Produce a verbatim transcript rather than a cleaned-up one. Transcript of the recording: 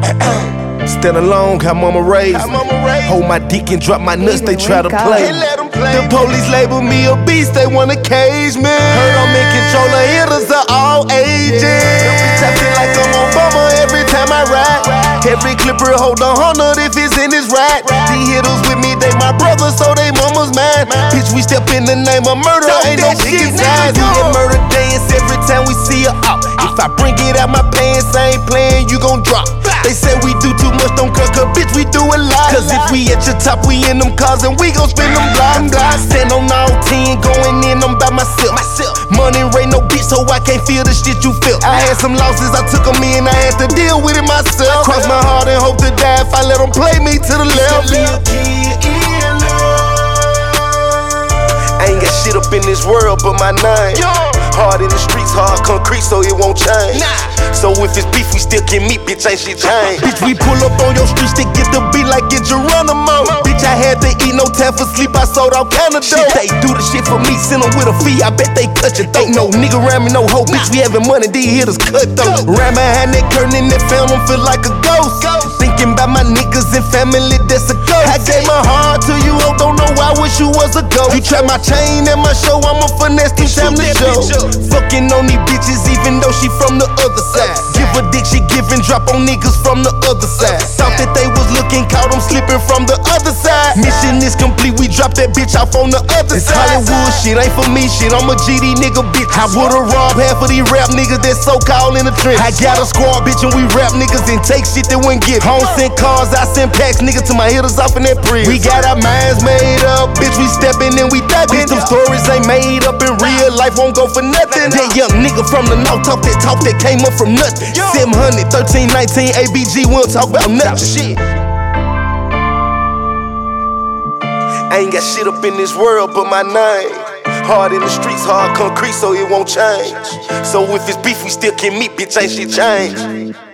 Stand alone, how mama raised me. Hold my dick and drop my nuts, they try to play me. The police label me a beast, they wanna cage me. Heard I'm in control of hitters of all ages. Bitch, I feel like I'm Obama every time I ride. Every clipper hold a hundred if it's in his ride. These hitters with me, they my brothers, so they mama's mine. Bitch, we step in the name of murder, ain't no chicken signs. We get murder dance every time we see her out. If I bring it out my pants, I ain't playing, you gon' drop. They say we do too much, don't cuss, cause bitch, we do a lot. Cause if we at your top, we in them cars and we gon' spin them blocks. Stand on all ten, going in, I'm by myself. Money ain't no bitch, so I can't feel the shit you feel. I had some losses, I took them in, I had to deal with it myself. Cross my heart and hope to die if I let them play me to the left. I ain't got shit up in this world but my name. Hard in the streets, hard concrete, so it won't change. So if it's beef, we still can meet, bitch, ain't shit change. Bitch, we pull up on your streets to get the beat like get Geronimo. Bitch, I had to eat no time for sleep, I sold all kind of dope. They do the shit for me, send them with a fee, I bet they cut your throat. Ain't no nigga around me, no hoe, bitch, we having money, these hitters cut though. Right behind that curtain and that film, feel like a ghost. Thinking about my niggas and family, that's a ghost. I gave my heart to you, oh, don't know why, wish you was a ghost. You try my chain and my show, I'm a finesse, two time to show. Fucking on these bitches even though she from the other side. Give a dick, she give and drop on niggas from the other side. Thought that they was looking, caught them slipping from the other side. Mission is complete, we drop that bitch off on the other it's side. It's Hollywood shit, ain't for me shit, I'm a G D nigga bitch. I would've robbed half of these rap niggas that so-called in the trench. I got a squad bitch and we rap niggas and take shit that wouldn't get. Home send cars, I send packs, niggas to my hitters off in that bridge. We got our minds made up, bitch, we steppin' and we dabbin'. Them stories ain't made up in real life, won't go for nothing. That young nigga from the north talk that talk that came up from nothing. seven hundred, thirteen, nineteen, A B G, we don't talk about nothing. Shit. I ain't got shit up in this world but my name. Hard in the streets, hard concrete, so it won't change. So if it's beef, we still can meet, bitch, ain't shit change.